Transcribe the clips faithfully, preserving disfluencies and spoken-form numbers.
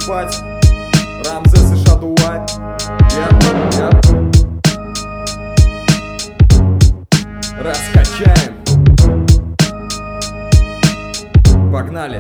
спать. Рамзес и Шадуай. Yep, yep. Раскачаем. Погнали.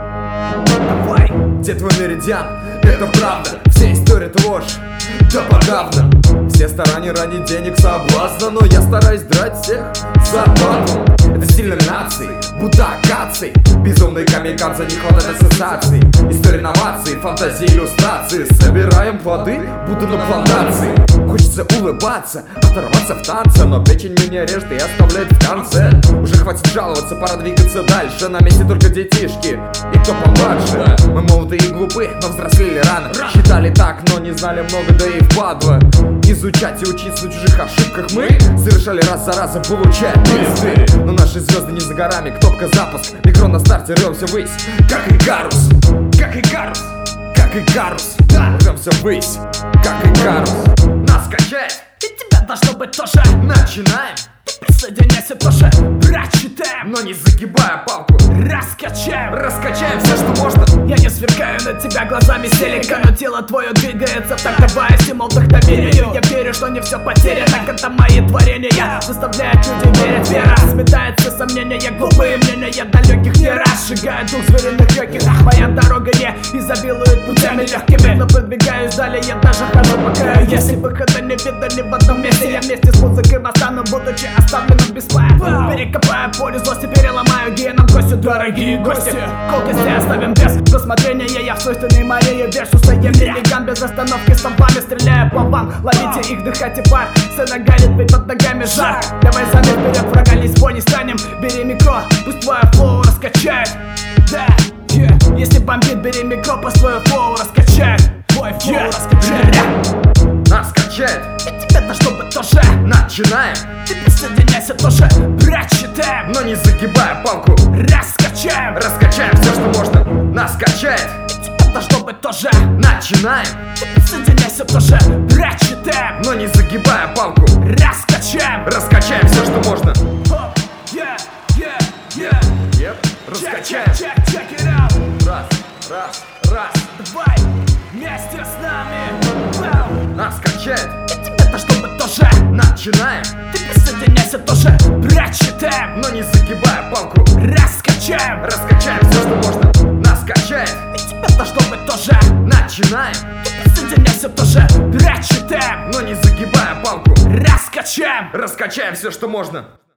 Давай. Где твой меридиан? Это правда. Вся история это ложь. Да подавно. Все старания ради денег соблазна, но я стараюсь драть всех за батлом. Это стиль номинаций, будто акаций. Безумные камикадзе, не хватает ассоциаций. История инноваций, фантазии, иллюстрации. Собираем плоды, будто на плантации. Хочется улыбаться, оторваться в танце, но печень меня режет и оставляет в конце. Уже хватит жаловаться, пора двигаться дальше. На месте только детишки и кто помладше. Мы молодые и глупы, но взрослели рано. Считали так, но не знали много, да и впадло. Изучать и учиться на чужих ошибках мы совершали раз за разом, получая пизды. Но наши звезды не за горами, кнопка запуск. Микро на старте, рвемся ввысь, как Икарус. Как Икарус, как Икарус. Рвемся ввысь, как Икарус. Нас качает, и тебя должно быть тоже. Начинаем. Ты присоединяйся тоже. Прочитаем, но не загибая палку. Раскачаем, раскачаем все, что можно. Я не сверкаю на тебя глазами селика, но тело твое двигается в такт, давая стимул вдохновению. Я верю, что не все потеряно, это мои творения заставляют людей верить. Вера сметает все сомнения, глупые мнения далеких не разжигает дух звериных легких. Моя дорога не изобилует путями легкими, но продвигаюсь далее, я даже хожу пока. Если выхода не видно ни в одном месте, я вместе с музыкой восстану, будучи оставленным без пая. Перекопаю поле злости, переломаю геном кости. Дорогие гости, колкости оставим без рассмотрения. Я в свойственной море, вешу своим великан. Без остановки столбами стреляю по вам. Ловите их, дыхайте пар. Сцена горит, ведь под ногами жар. Давай сами вперед, врага лизвой не станем. Бери микро, пусть твое флоу раскачает. Да, yeah. Если бомбит, бери микро, пусть твое флоу раскачает. Твой флоу yeah. раскачает. Нас качает, и тебе должно быть тоже. Начинаем. Ты присоединяйся тоже. Прочитаем, но не загибая палку. Раскачаем, раскачаем все, что можно. Нас качает, и тебе должно быть тоже. Начинаем. Ты присоединяйся тоже. Прочитаем, но не загибая палку. Раскачаем, раскачаем все, что можно. Oh, yeah, yeah, yeah. Yep. Раскачаем. Check, check, check it out. Раз, раз, раз. Давай вместе с нами. Wow. Нас качает, и тебе должно быть тоже. Начинаем. Ты присоединяйся тоже. Прочитаем, но не загибая палку. Раскачаем, раскачаем все, что можно. Нас качает, и тебе должно быть тоже. Начинаем. Ты присоединяйся тоже. Прочитаем, но не загибая палку. Раскачаем, раскачаем все, что можно.